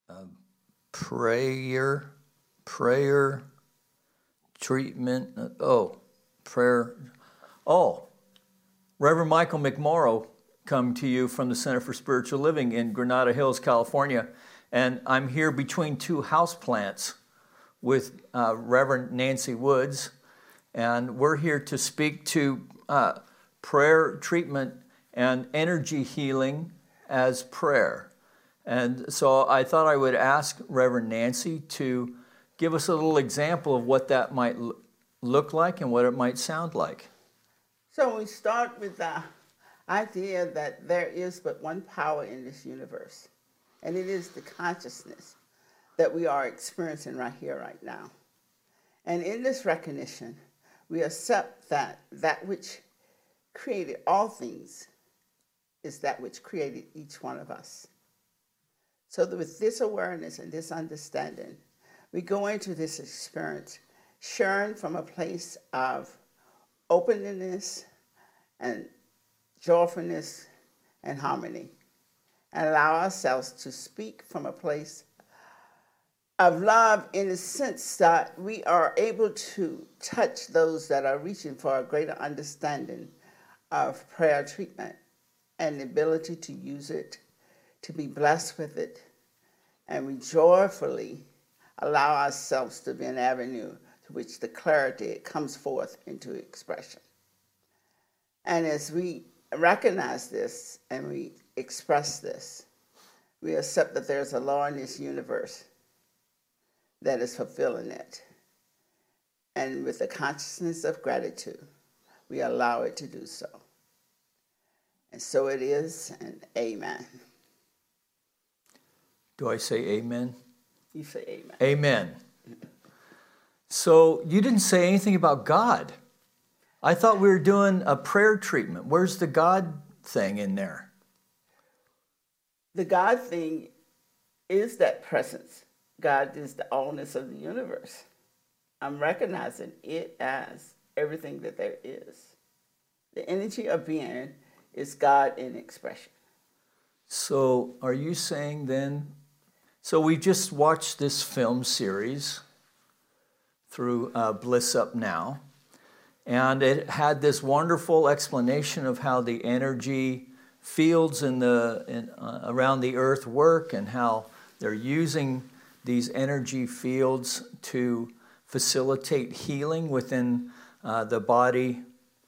prayer treatment. Prayer. Oh, Reverend Michael McMorrow come to you from the Center for Spiritual Living in Granada Hills, California. And I'm here between two houseplants with Reverend Nancy Woods. And we're here to speak to prayer treatment and energy healing as prayer. And so I thought I would ask Reverend Nancy to give us a little example of what that might look like and what it might sound like. So we start with the idea that there is but one power in this universe, and it is the consciousness that we are experiencing right here, right now. And in this recognition, we accept that which created all things is that which created each one of us. So that with this awareness and this understanding, we go into this experience sharing from a place of openness and joyfulness and harmony, and allow ourselves to speak from a place of love in the sense that we are able to touch those that are reaching for a greater understanding of prayer treatment and the ability to use it, to be blessed with it, and we joyfully allow ourselves to be an avenue to which the clarity comes forth into expression. And as we recognize this and we express this, we accept that there's a law in this universe that is fulfilling it. And with the consciousness of gratitude, we allow it to do so. And so it is, and amen. Do I say amen? You say amen. Amen. So you didn't say anything about God. I thought we were doing a prayer treatment. Where's the God thing in there? The God thing is that presence. God is the allness of the universe. I'm recognizing it as everything that there is. The energy of being is God in expression. So are you saying then, so we just watched this film series through Bliss Up Now, and it had this wonderful explanation of how the energy fields around the earth work and how they're using these energy fields to facilitate healing within the body,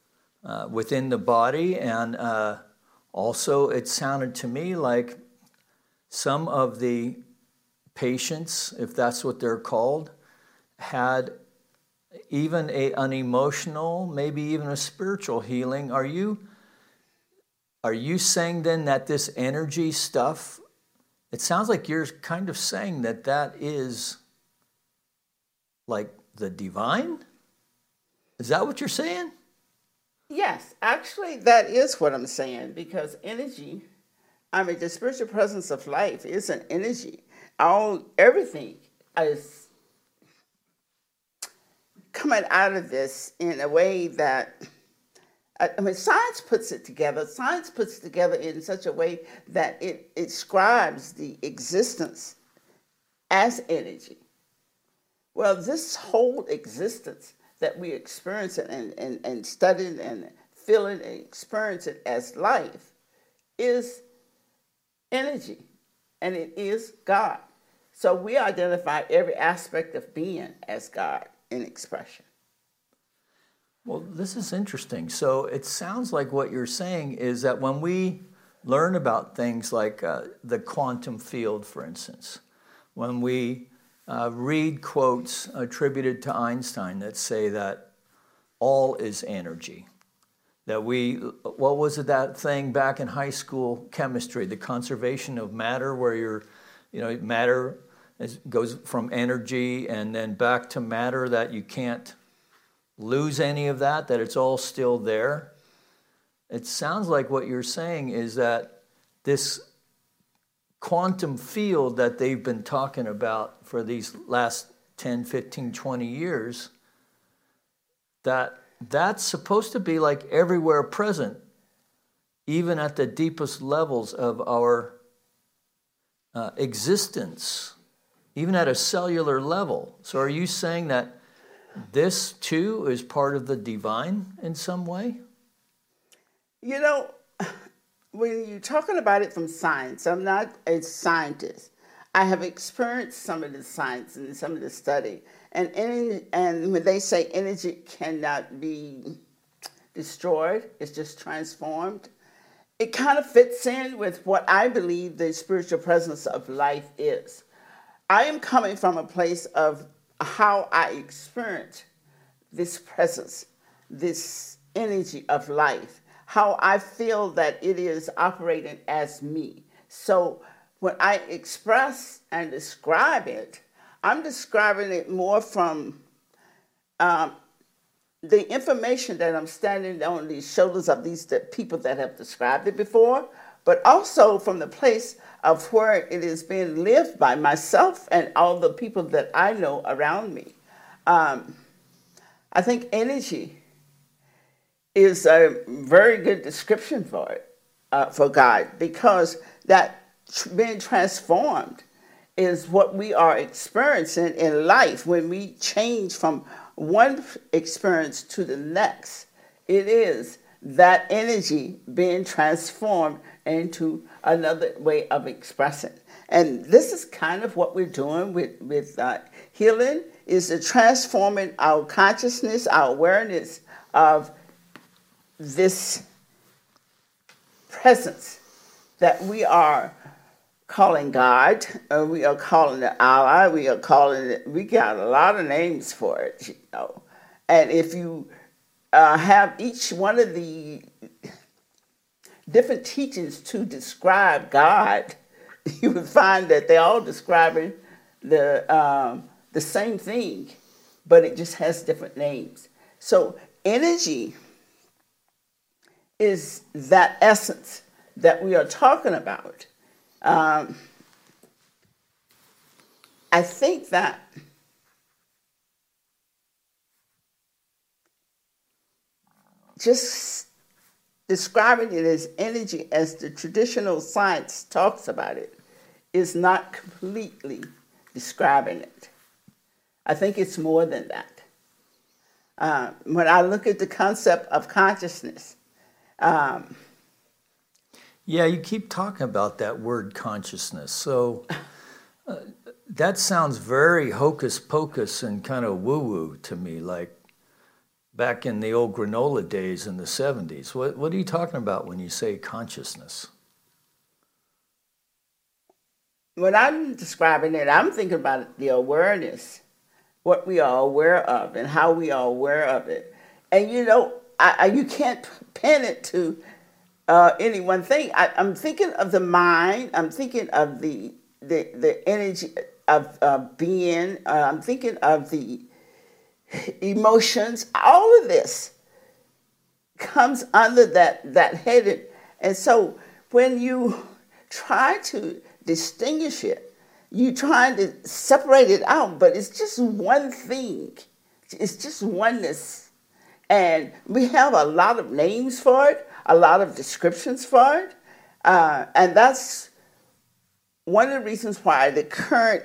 and also it sounded to me like some of the patients, if that's what they're called, had even an emotional, maybe even a spiritual healing. Are you saying then that this energy stuff, it sounds like you're kind of saying that is like the divine? Is that what you're saying? Yes, actually that is what I'm saying, because energy, the spiritual presence of life is an energy. Everything is coming out of this in a way that, science puts it together. Science puts it together in such a way that it describes the existence as energy. Well, this whole existence that we experience and studying and feeling and experiencing as life is energy, and it is God. So we identify every aspect of being as God in expression. Well, this is interesting. So it sounds like what you're saying is that when we learn about things like the quantum field, for instance, when we read quotes attributed to Einstein that say that all is energy, that what was it, that thing back in high school chemistry, the conservation of matter, where matter goes from energy and then back to matter, that you can't lose any of that it's all still there. It sounds like what you're saying is that this quantum field that they've been talking about for these last 10, 15, 20 years, that's supposed to be like everywhere present, even at the deepest levels of our existence, even at a cellular level. So are you saying that this too is part of the divine in some way? You know, when you're talking about it from science, I'm not a scientist. I have experienced some of the science and some of the study. And when they say energy cannot be destroyed, it's just transformed, it kind of fits in with what I believe the spiritual presence of life is. I am coming from a place of how I experience this presence, this energy of life, how I feel that it is operating as me. So when I express and describe it, I'm describing it more from the information that I'm standing on the shoulders of these people that have described it before, but also from the place of where it is being lived by myself and all the people that I know around me. I think energy is a very good description for it, for God, because that being transformed is what we are experiencing in life when we change from one experience to the next. It is that energy being transformed into another way of expressing. And this is kind of what we're doing with healing, is to transforming our consciousness, our awareness of this presence that we are calling God, we are calling it Allah, we got a lot of names for it, you know. And if you have each one of the different teachings to describe God, you would find that they're all describing the same thing, but it just has different names. So energy is that essence that we are talking about. I think that just describing it as energy as the traditional science talks about it is not completely describing it. I think it's more than that. When I look at the concept of consciousness, yeah, you keep talking about that word consciousness. So that sounds very hocus pocus and kind of woo-woo to me, like back in the old granola days in the 70s. What are you talking about when you say consciousness? When I'm describing it, I'm thinking about the awareness, what we are aware of and how we are aware of it. And you know, you can't pin it to any one thing. I'm thinking of the mind. I'm thinking of the energy of being. I'm thinking of the emotions. All of this comes under that heading. And so when you try to distinguish it, you trying to separate it out, but it's just one thing. It's just oneness. And we have a lot of names for it, a lot of descriptions for it. And that's one of the reasons why the current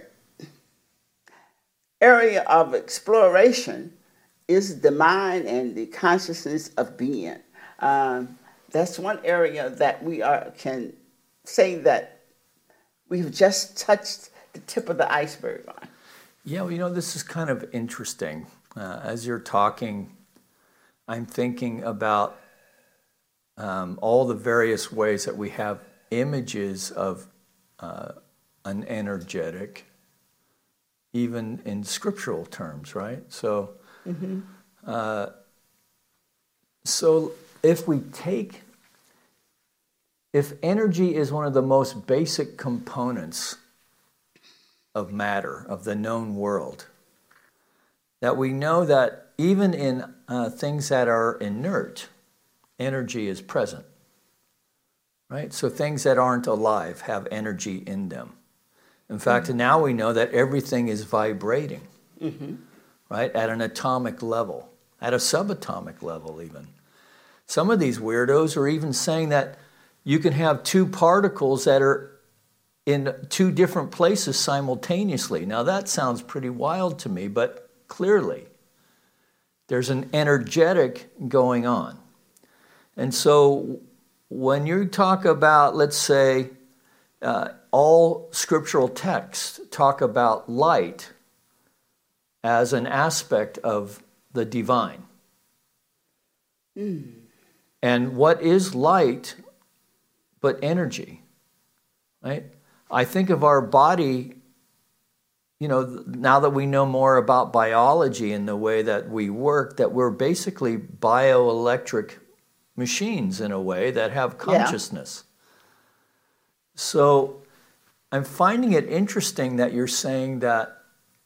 area of exploration is the mind and the consciousness of being. That's one area that we can say that we've just touched the tip of the iceberg on. Yeah, well, you know, this is kind of interesting. As you're talking, I'm thinking about all the various ways that we have images of an energetic, even in scriptural terms, right? So, so if energy is one of the most basic components of matter, of the known world, that we know that even in things that are inert, energy is present, right? So things that aren't alive have energy in them. In fact, now we know that everything is vibrating, right? At an atomic level, at a subatomic level even. Some of these weirdos are even saying that you can have two particles that are in two different places simultaneously. Now that sounds pretty wild to me, but clearly there's an energetic going on. And so when you talk about, let's say, all scriptural texts talk about light as an aspect of the divine. And what is light but energy, right? I think of our body, now that we know more about biology and the way that we work, that we're basically bioelectric machines in a way that have consciousness. Yeah. So I'm finding it interesting that you're saying that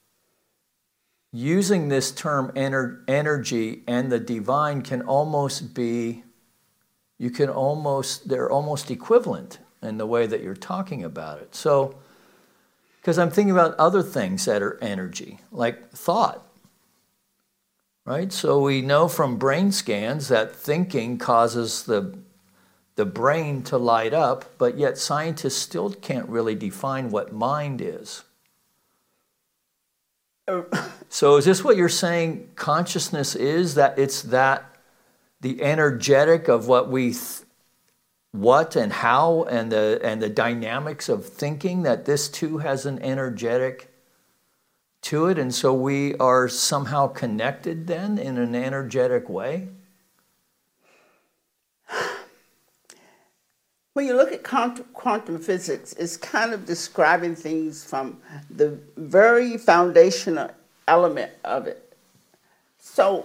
using this term energy and the divine can almost be, they're almost equivalent in the way that you're talking about it. So, because I'm thinking about other things that are energy, like thought, right? So we know from brain scans that thinking causes the brain to light up, but yet scientists still can't really define what mind is. So is this what you're saying consciousness is? That it's that the energetic of what and how and the dynamics of thinking, that this too has an energetic to it, and so we are somehow connected then in an energetic way? When you look at quantum physics, it's kind of describing things from the very foundational element of it. So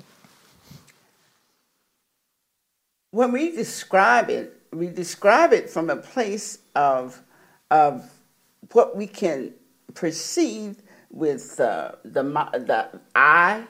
when we describe it from a place of what we can perceive with the eye,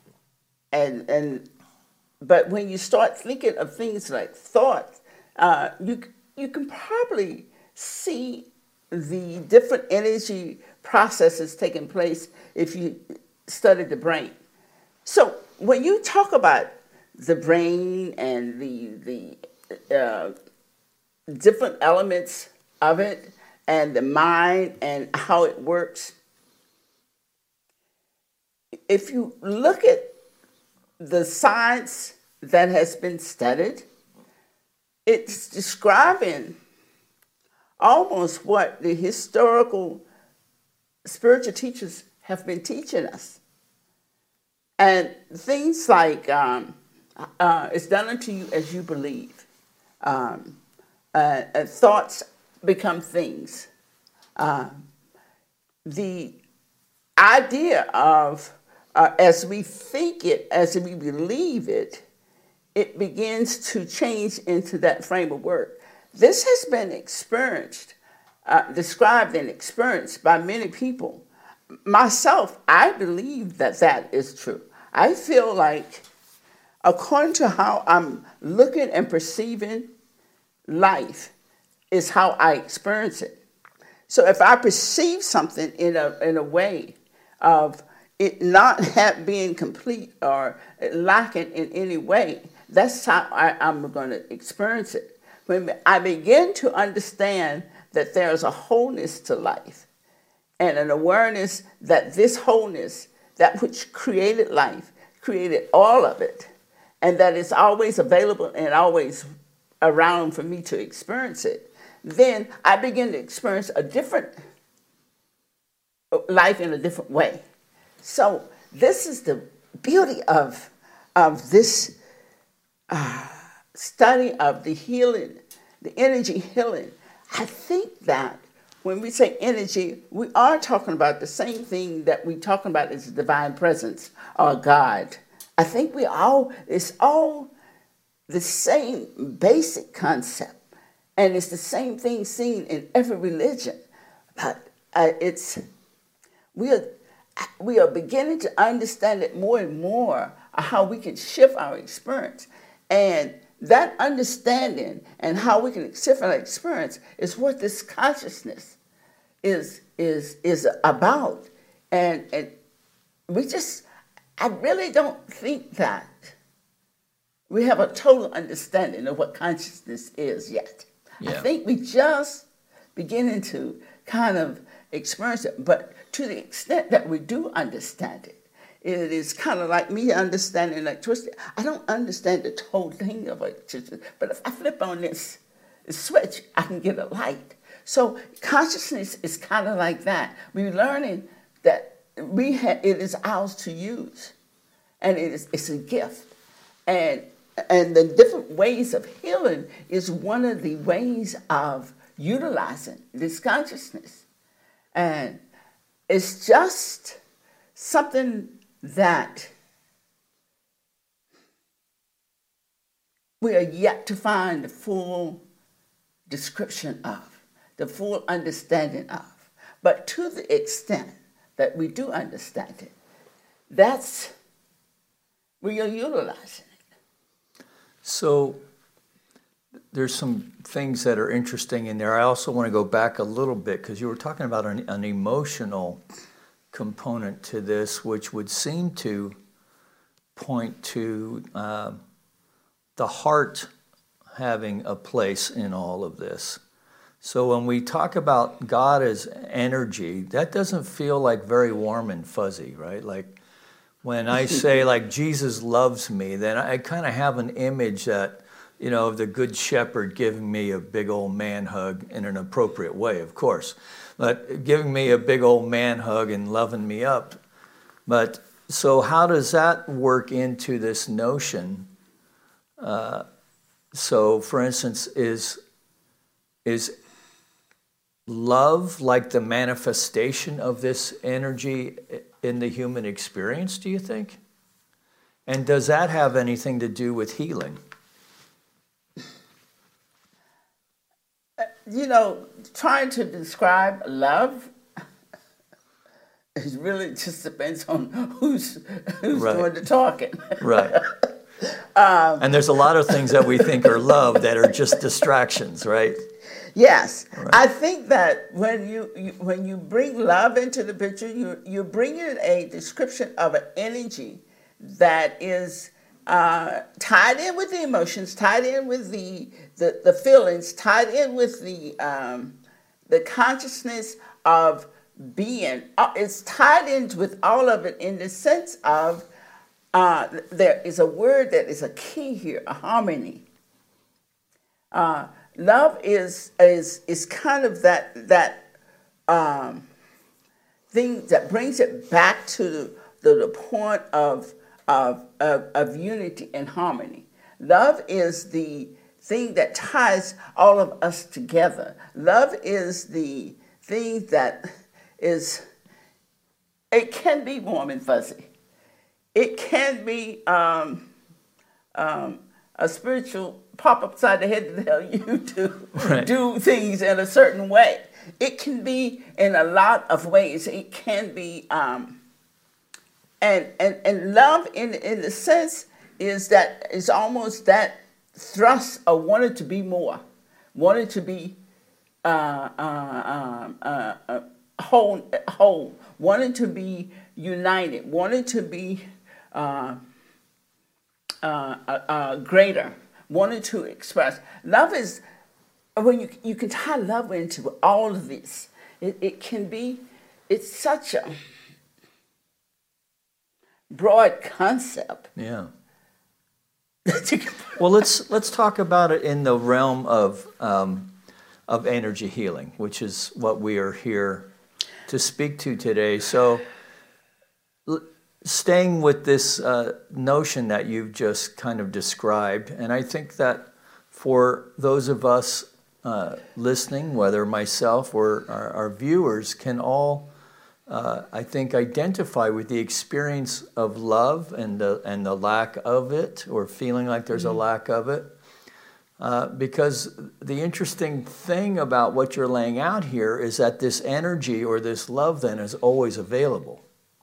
but when you start thinking of things like thought, you can probably see the different energy processes taking place if you study the brain. So when you talk about the brain and the different elements of it and the mind and how it works, if you look at the science that has been studied, it's describing almost what the historical spiritual teachers have been teaching us. And things like, it's done unto you as you believe. Thoughts become things. The idea of, as we think it, as we believe it, it begins to change into that frame of work. This has been described and experienced by many people. Myself, I believe that is true. I feel like, according to how I'm looking and perceiving life, is how I experience it. So if I perceive something in a way of it not being complete or lacking in any way, that's how I'm going to experience it. When I begin to understand that there's a wholeness to life and an awareness that this wholeness, that which created life, created all of it, and that it's always available and always around for me to experience it, then I begin to experience a different life in a different way. So this is the beauty of this study of the healing, the energy healing. I think that when we say energy, we are talking about the same thing that we're talking about as the divine presence or God. I think it's all the same basic concept, and it's the same thing seen in every religion. But we are beginning to understand it more and more, how we can shift our experience. And that understanding and how we can shift our experience is what this consciousness is about. And I really don't think that we have a total understanding of what consciousness is yet. Yeah. I think we just beginning to kind of experience it. But to the extent that we do understand it, it is kind of like me understanding electricity. I don't understand the whole thing of electricity, but if I flip on this switch, I can get a light. So consciousness is kind of like that. We're learning that it is ours to use, and it's a gift. And the different ways of healing is one of the ways of utilizing this consciousness. And it's just something that we are yet to find the full description of, the full understanding of. But to the extent that we do understand it, that's we are utilizing it. So there's some things that are interesting in there. I also want to go back a little bit because you were talking about an emotional component to this, which would seem to point to the heart having a place in all of this. So when we talk about God as energy, that doesn't feel like very warm and fuzzy, right? Like when I say like Jesus loves me, then I kind of have an image that, you know, of the good shepherd giving me a big old man hug in an appropriate way, of course, but giving me a big old man hug and loving me up. But so how does that work into this notion? So for instance, is love like the manifestation of this energy in the human experience, do you think? And does that have anything to do with healing? You know, trying to describe love, it really just depends on who's Right. doing the talking. Right. And there's a lot of things that we think are love that are just distractions, right? Yes, Right. I think that when you bring love into the picture, you're bringing a description of an energy that is tied in with the emotions, tied in with the feelings, tied in with the consciousness of being. It's tied in with all of it in the sense of there is a word that is a key here, a harmony. Love is kind of that thing that brings it back to the point of unity and harmony. Love is the thing that ties all of us together. Love is the thing that is. It can be warm and fuzzy. It can be a spiritual pop upside the head to tell you to Right. do things in a certain way. It can be in a lot of ways. It can be, and love in the sense is that it's almost that thrust of wanting to be more, wanting to be whole, wanting to be united, wanting to be greater, wanting to express. Love is, when you can tie love into all of this, it can be, it's such a broad concept. Yeah. That you can, Well, let's talk about it in the realm of energy healing, which is what we are here to speak to today. So, staying with this notion that you've just kind of described, and I think that for those of us listening, whether myself or our viewers, can all, I think, identify with the experience of love and the lack of it, or feeling like there's a lack of it. Because the interesting thing about what you're laying out here is that this energy or this love then is always available,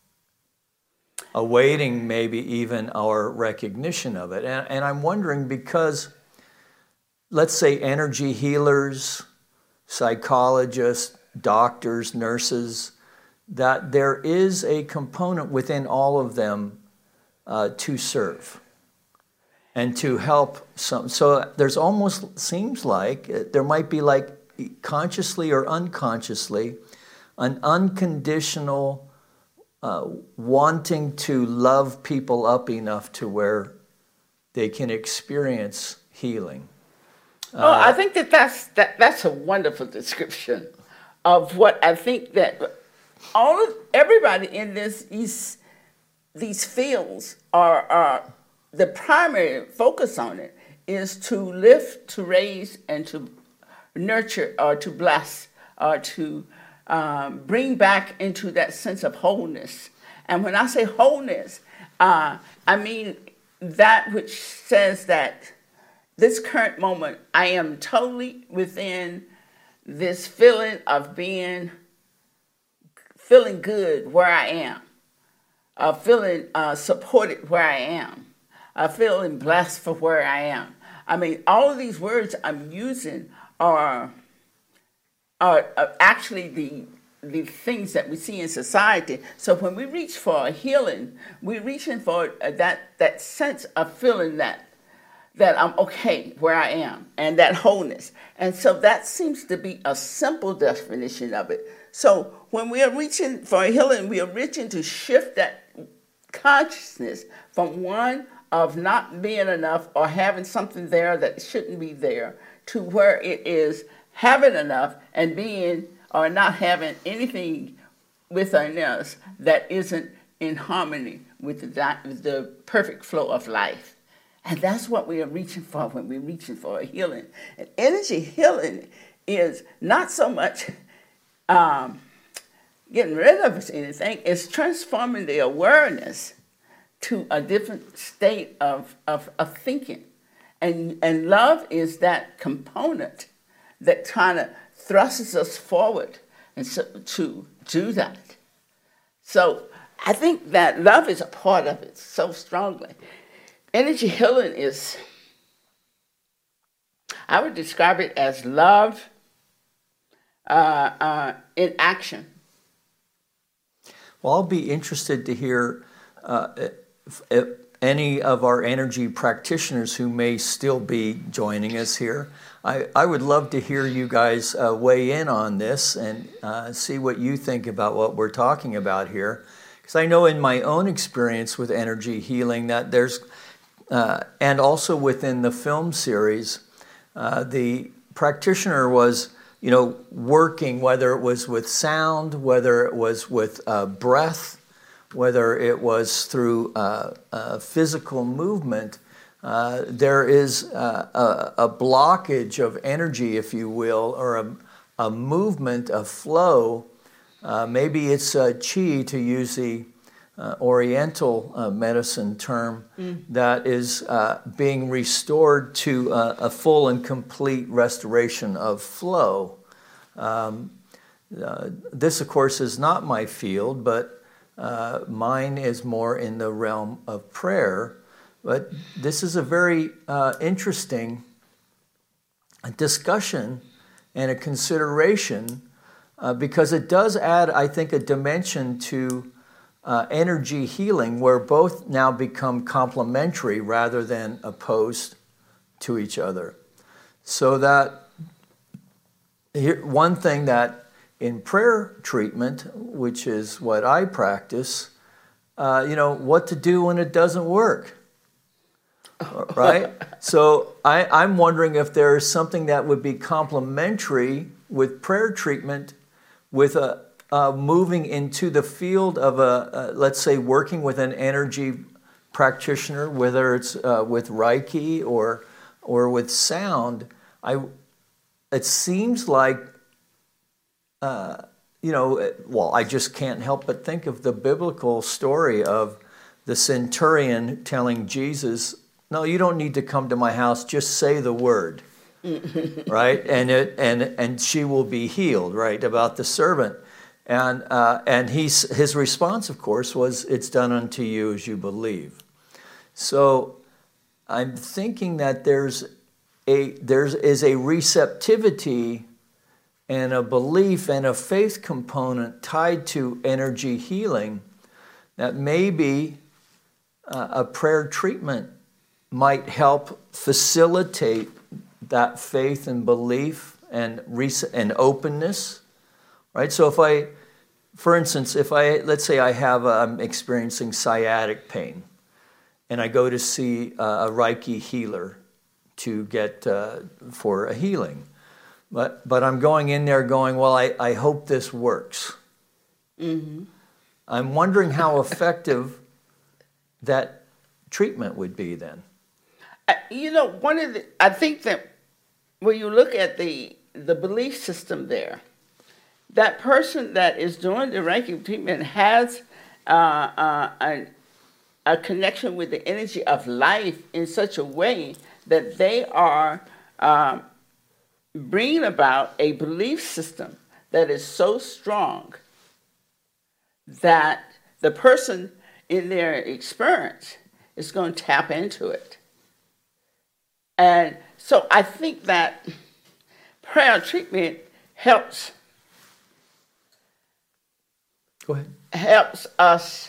awaiting maybe even our recognition of it. And I'm wondering, because let's say energy healers, psychologists, doctors, nurses, that there is a component within all of them to serve and to help some. So there's almost seems like there might be like consciously or unconsciously, an unconditional wanting to love people up enough to where they can experience healing. I think that's a wonderful description of what I think that everybody in these fields are the primary focus on it is to lift, to raise, and to nurture, or to bless, or to bring back into that sense of wholeness. And when I say wholeness, I mean that which says that this current moment, I am totally within this feeling of feeling good where I am, feeling supported where I am, feeling blessed for where I am. I mean, all of these words I'm using are actually the things that we see in society. So when we reach for a healing, we're reaching for that sense of feeling that I'm okay where I am, and that wholeness. And so that seems to be a simple definition of it. So when we are reaching for a healing, we are reaching to shift that consciousness from one of not being enough or having something there that shouldn't be there to where it is having enough and being or not having anything within us that isn't in harmony with the perfect flow of life. And that's what we are reaching for when we're reaching for a healing. And energy healing is not so much getting rid of anything, it's transforming the awareness to a different state of thinking. And love is that component that kind of thrusts us forward and so, to do that. So I think that love is a part of it so strongly. Energy healing is, I would describe it as love in action. Well, I'll be interested to hear if any of our energy practitioners who may still be joining us here. I would love to hear you guys weigh in on this and see what you think about what we're talking about here. Because I know in my own experience with energy healing that there's, and also within the film series, the practitioner was, working, whether it was with sound, whether it was with breath, whether it was through physical movement. There is a blockage of energy, if you will, or a movement, a flow. Maybe it's chi, to use the Oriental medicine term, that is being restored to a full and complete restoration of flow. This, of course, is not my field, but mine is more in the realm of prayer. But this is a very interesting discussion and a consideration because it does add, I think, a dimension to energy healing where both now become complementary rather than opposed to each other. So that one thing that in prayer treatment, which is what I practice, what to do when it doesn't work. Right? So I'm wondering if there is something that would be complementary with prayer treatment with moving into the field of let's say, working with an energy practitioner, whether it's with Reiki or with sound. It seems like, I just can't help but think of the biblical story of the centurion telling Jesus, "No, you don't need to come to my house. Just say the word." Right? And she will be healed, right? About the servant. And his response, of course, was, "It's done unto you as you believe." So I'm thinking that there is a receptivity and a belief and a faith component tied to energy healing that maybe a prayer treatment might help facilitate that faith and belief and openness, right? So for instance, let's say I'm experiencing sciatic pain, and I go to see a Reiki healer to get for a healing, but I'm going in there going, well, I hope this works. Mm-hmm. I'm wondering how effective that treatment would be then. I think that when you look at the belief system there, that person that is doing the Reiki treatment has a connection with the energy of life in such a way that they are bringing about a belief system that is so strong that the person in their experience is going to tap into it. And so I think that prayer treatment helps. Go ahead. Helps us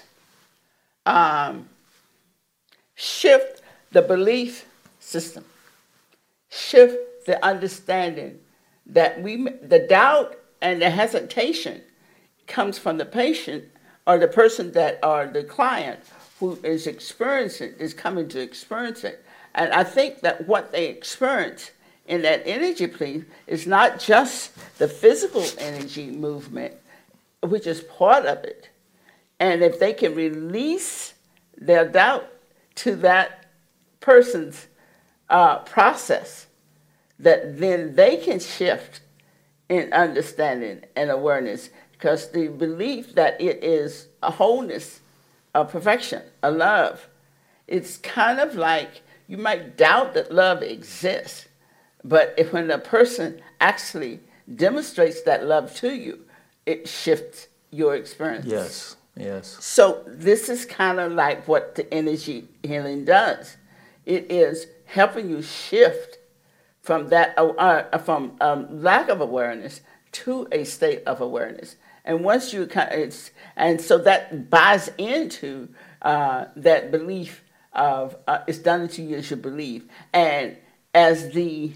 shift the belief system, shift the understanding that the doubt and the hesitation comes from the patient or the person or the client who is coming to experience it. And I think that what they experience in that energy plea is not just the physical energy movement, which is part of it. And if they can release their doubt to that person's process, that then they can shift in understanding and awareness, because the belief that it is a wholeness, a perfection, a love, it's kind of like you might doubt that love exists, but when a person actually demonstrates that love to you, it shifts your experience. Yes, yes. So this is kind of like what the energy healing does. It is helping you shift from that from lack of awareness to a state of awareness. And once you and so that buys into that belief of it's done unto you as you believe. And as the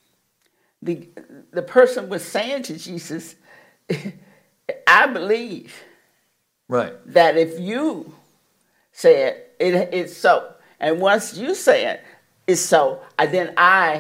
person was saying to Jesus, I believe, right, that if you say it's so. And once you say it, it's so, then I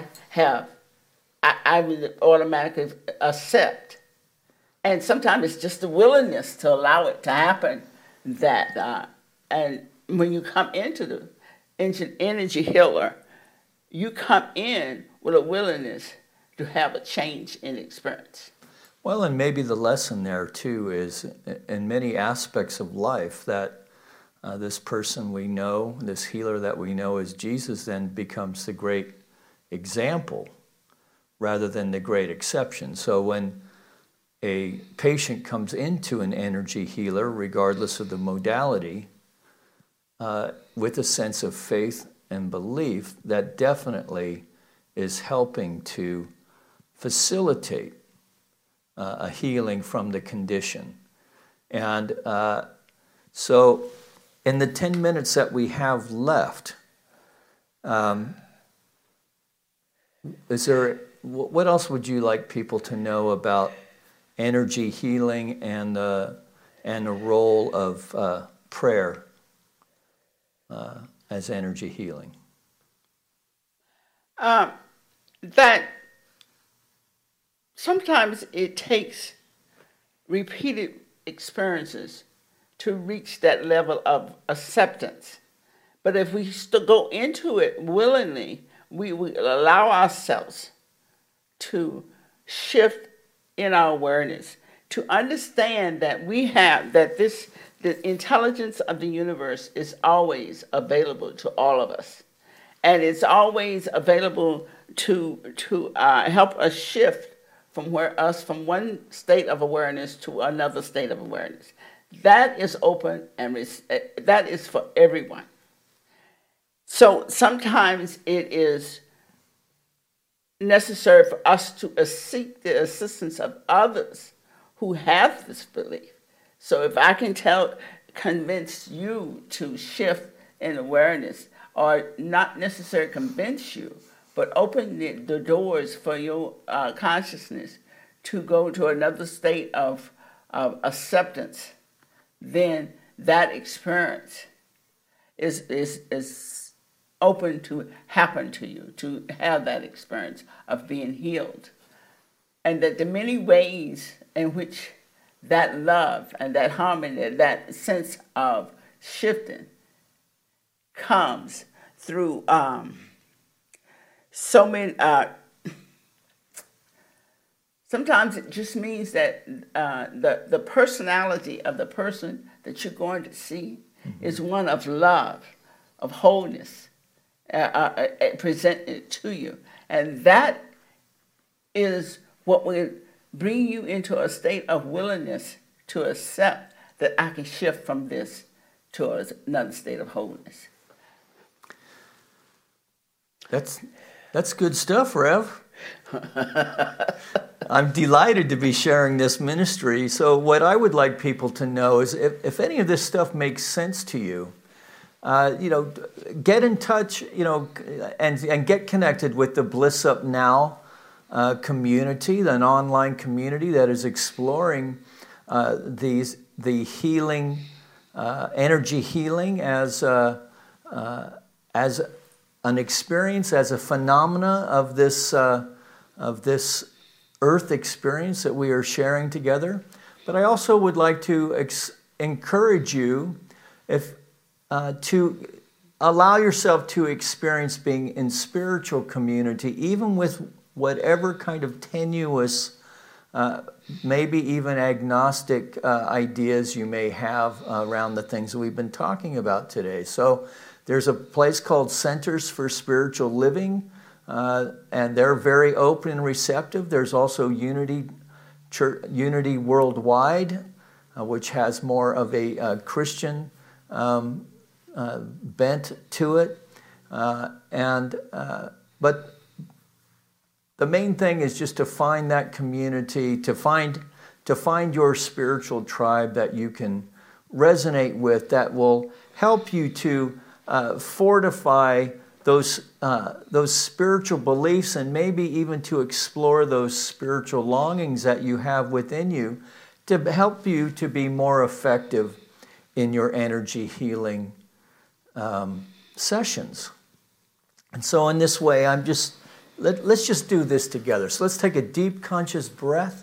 will automatically accept. And sometimes it's just the willingness to allow it to happen that, and when you come into the energy healer, you come in with a willingness to have a change in experience. Well, and maybe the lesson there too is in many aspects of life that this person we know, this healer that we know as Jesus, then becomes the great example rather than the great exception. So when a patient comes into an energy healer, regardless of the modality, with a sense of faith and belief, that definitely is helping to facilitate a healing from the condition. And so in the 10 minutes that we have left, what else would you like people to know about energy healing and the role of prayer as energy healing? That sometimes it takes repeated experiences to reach that level of acceptance. But if we go into it willingly, we allow ourselves to shift in our awareness, to understand that the intelligence of the universe is always available to all of us. And it's always available to help us shift from from one state of awareness to another state of awareness. That is open and that is for everyone. So sometimes it is necessary for us to seek the assistance of others who have this belief. So if I can convince you to shift in awareness, or not necessarily convince you, but open the doors for your consciousness to go to another state of acceptance, then that experience is open to happen to you, to have that experience of being healed. And that the many ways in which that love and that harmony, that sense of shifting comes through so many. Sometimes it just means that the personality of the person that you're going to see is one of love, of wholeness, presented to you. And that is what will bring you into a state of willingness to accept that I can shift from this to another state of wholeness. That's good stuff, Rev. I'm delighted to be sharing this ministry. So what I would like people to know is if any of this stuff makes sense to you, get in touch, and get connected with the Bliss Up Now community, an online community that is exploring the healing, energy healing as an experience, as a phenomena of this earth experience that we are sharing together. But I also would like to encourage you to allow yourself to experience being in spiritual community, even with whatever kind of tenuous, maybe even agnostic ideas you may have around the things that we've been talking about today. So there's a place called Centers for Spiritual Living, and they're very open and receptive. There's also Unity Worldwide, which has more of a Christian bent to it. But the main thing is just to find that community, to find your spiritual tribe that you can resonate with, that will help you to fortify those spiritual beliefs, and maybe even to explore those spiritual longings that you have within you, to help you to be more effective in your energy healing sessions. And so in this way, let's just do this together. So let's take a deep conscious breath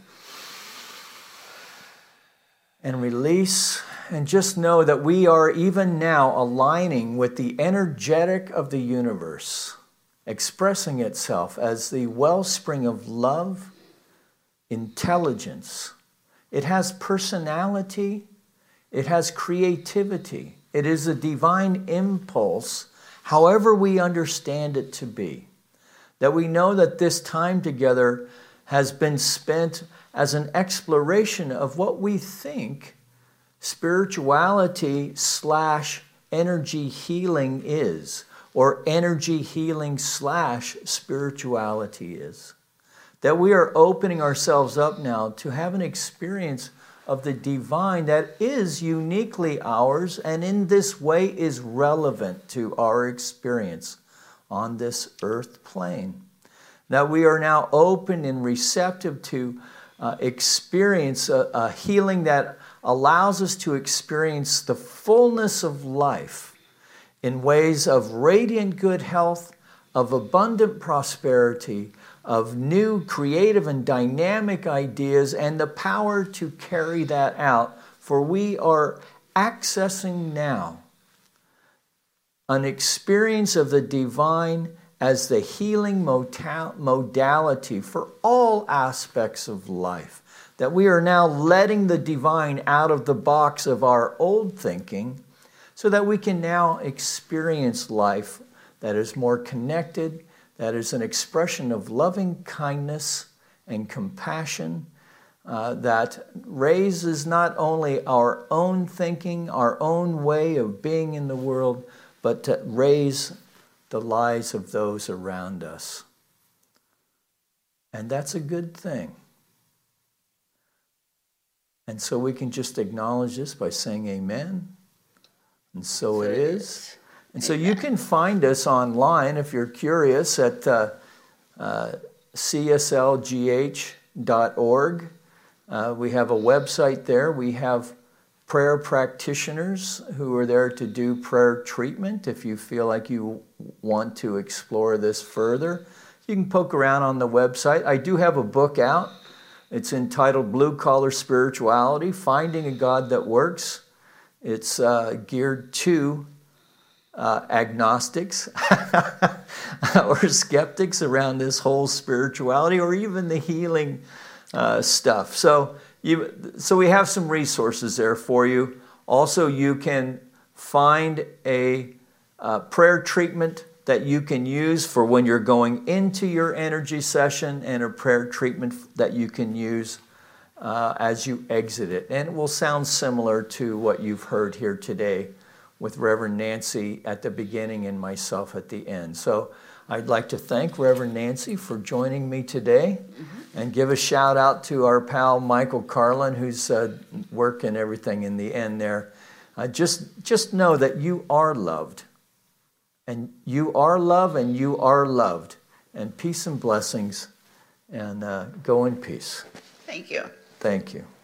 and release, and just know that we are even now aligning with the energetic of the universe, expressing itself as the wellspring of love, intelligence. It has personality. It has creativity. It is a divine impulse, however we understand it to be. That we know that this time together has been spent as an exploration of what we think spirituality / energy healing is, or energy healing / spirituality is. That we are opening ourselves up now to have an experience of the divine that is uniquely ours, and in this way is relevant to our experience on this earth plane. That we are now open and receptive to experience a healing that allows us to experience the fullness of life in ways of radiant good health, of abundant prosperity, of new creative and dynamic ideas, and the power to carry that out. For we are accessing now an experience of the divine as the healing modality for all aspects of life. That we are now letting the divine out of the box of our old thinking, so that we can now experience life that is more connected, that is an expression of loving kindness and compassion, that raises not only our own thinking, our own way of being in the world, but to raise the lives of those around us. And that's a good thing. And so we can just acknowledge this by saying amen. And so it is. And so you can find us online if you're curious at cslgh.org. We have a website there. We have prayer practitioners who are there to do prayer treatment. If you feel like you want to explore this further, you can poke around on the website. I do have a book out. It's entitled Blue Collar Spirituality, Finding a God That Works. It's geared to agnostics or skeptics around this whole spirituality or even the healing stuff. So we have some resources there for you. Also, you can find a prayer treatment that you can use for when you're going into your energy session and a prayer treatment that you can use as you exit it. And it will sound similar to what you've heard here today with Reverend Nancy at the beginning and myself at the end. So I'd like to thank Reverend Nancy for joining me today and give a shout out to our pal Michael Carlin, who's working everything in the end there. Just know that you are loved. And you are love and you are loved. And peace and blessings. And go in peace. Thank you. Thank you.